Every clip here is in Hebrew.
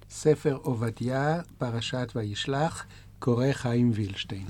ספר עובדיה, פרשת וישלח, קורא חיים וילשטיין.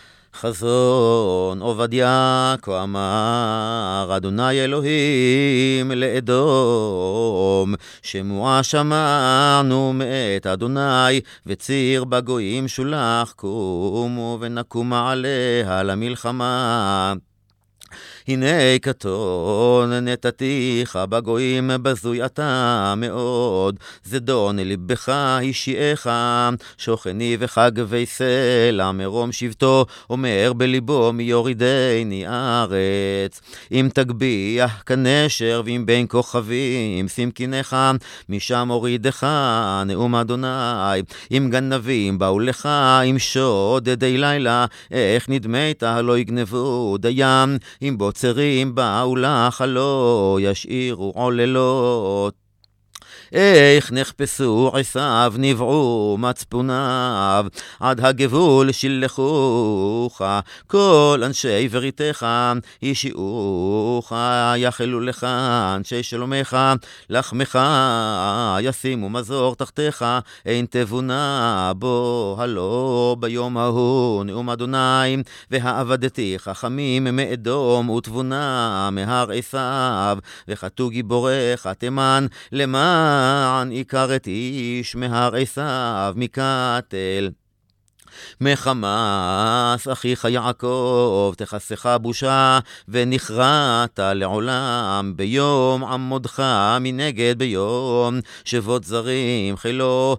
חזון עובדיה, כה אמר אדוני אלוהים לאדום, שמועה שמענו מאת אדוני, וציר בגויים שולח, קומו ונקומה עליה למלחמה. הנה קטון נתתיך בגויים, בזוי אתה מאוד, זדון לבך השיעך, שוכני וחג וסלע מרום שבטו, אומר בליבו מיורידני ארץ. אם תגביח כנשר ואם בין כוכבים שמקינך, משם הורידך נאום אדוני. אם גנבים באו לך עם שודדי לילה, איך נדמת לא יגנבו דיין, אם בוצרים באו לך לא ישאירו עוללות. איך נחפשו עשיו נבעו מצפוניו, עד הגבול שילחוך, כל אנשי בריתך ישיעוך, יחלו לך אנשי שלומך, לחמך ישימו מזור תחתיך, אין תבונה בו הלא ביום ההוא נאום אדוני. והעבדתי חכמים מאדום ותבונה מהר עשיו, וחתו גיבוריך תימן למען עיקרת איש מהר עשיו מקטל. מחמס אחיך יעקב תכסך בושה, ונכרעת לעולם ביום עמודך מנגד, ביום שבות זרים חילו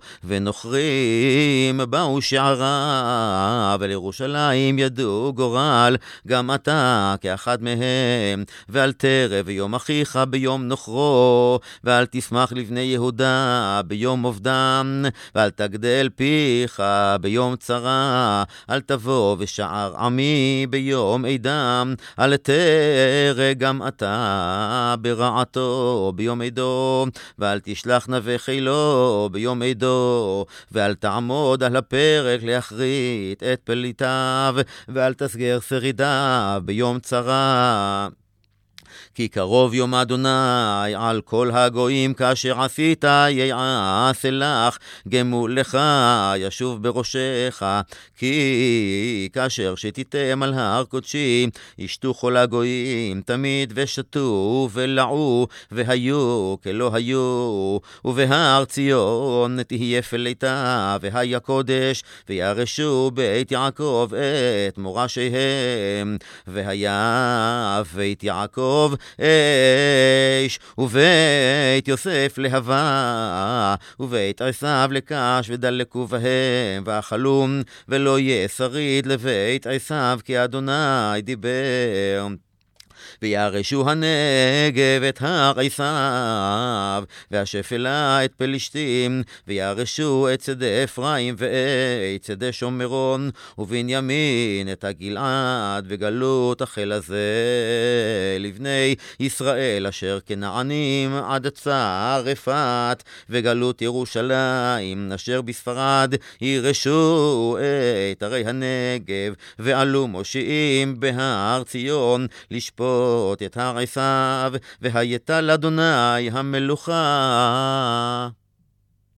ונוכרים באו שערה, ולירושלים ידעו גורל גם אתה כאחד מהם. ואל תרב יום אחיך ביום נוכרו, ואל תשמח לבני יהודה ביום עובדם, ואל תגדל פיך ביום צרה, אל תבוא ושער עמי ביום עדם, אל תרא גם אתה ברעתו ביום עדו, ואל תשלח נווה חילו ביום עדו, ואל תעמוד על הפרק להחריט את פליטיו, ואל תסגר שרידיו ביום צרה. כי קרוב יום אדוני על כל הגויים, כאשר עשית יעשה לך, גמול לך ישוב בראשך. כי כאשר שתיתם על הר קודשי, ישתו כל הגויים תמיד, ושתו ולעו והיו כלא היו. ובהר ציון תהיה פליטה והיה קודש, וירשו בית יעקב את מורשיהם. והיה בית יעקב אש, ובית יוסף להבה, ובית עשיו לקש, ודלקו בהם ואכלו, ולא יהיה שריד לבית עשיו, כי אדוני דיבר. וירשו הנגב את הר עשיו, והשפלה את פלישתים, וירשו את שדה אפרים ואת שדה שומרון, ובנימין את הגלעד, וגלות החיל הזה לבני ישראל אשר כנענים עד צרפת, וגלות ירושלים אשר בספרד, ירשו את ערי הנגב, ועלו מושיעים בהר ציון לשפוט את הר עשיו, והייתה לאדוני המלוכה.